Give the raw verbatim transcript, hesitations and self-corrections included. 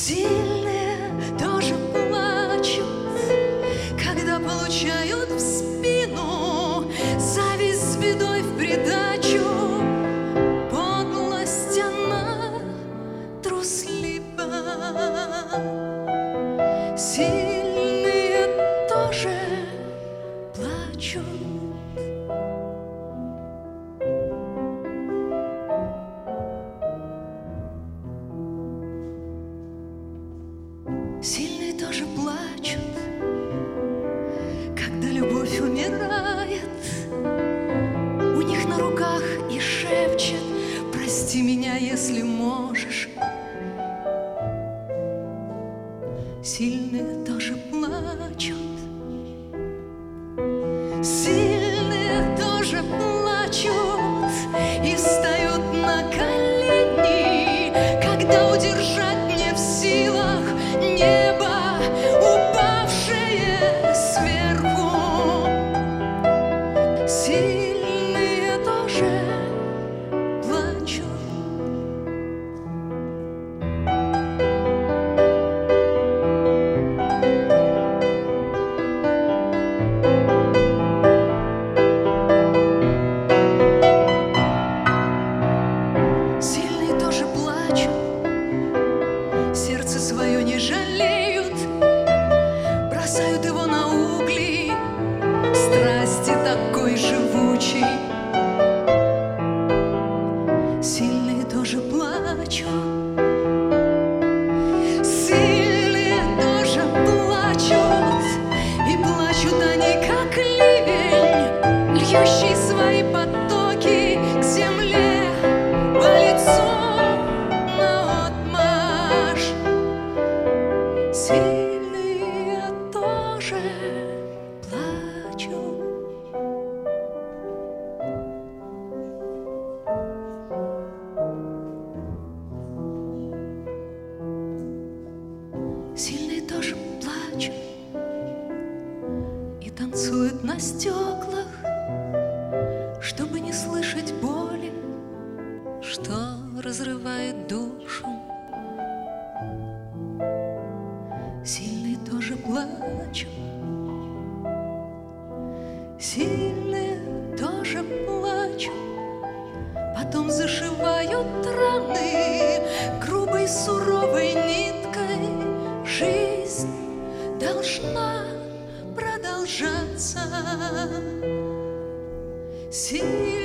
Сильные тоже плачут, когда получают в спину зависть с бедой в придачу. Подлость она труслива. Сильные тоже плачут. Сильные тоже плачут, когда любовь умирает. У них на руках и шепчет: прости меня, если можешь. Сильные тоже плачут. Сильные тоже плачут и встают на колени, когда удержать не в силах небо, упавшее сверху. Сильные тоже плачут. Сильные тоже плачут, сердце свое не жалеют, бросают его на угли страсти такой живучей. Сильные тоже плачут. Сильные тоже плачут, и плачут они, как ливень, льющий свои потоки к земле по лицу наотмашь. Сильные тоже плачут. Сильные тоже плачут и танцуют на стеклах, чтобы не слышать боли, что разрывает душу. Сильные тоже плачут. Сильные тоже плачут, потом зашивают раны грубой суровой ниткой. Жизнь должна продолжаться. Сильные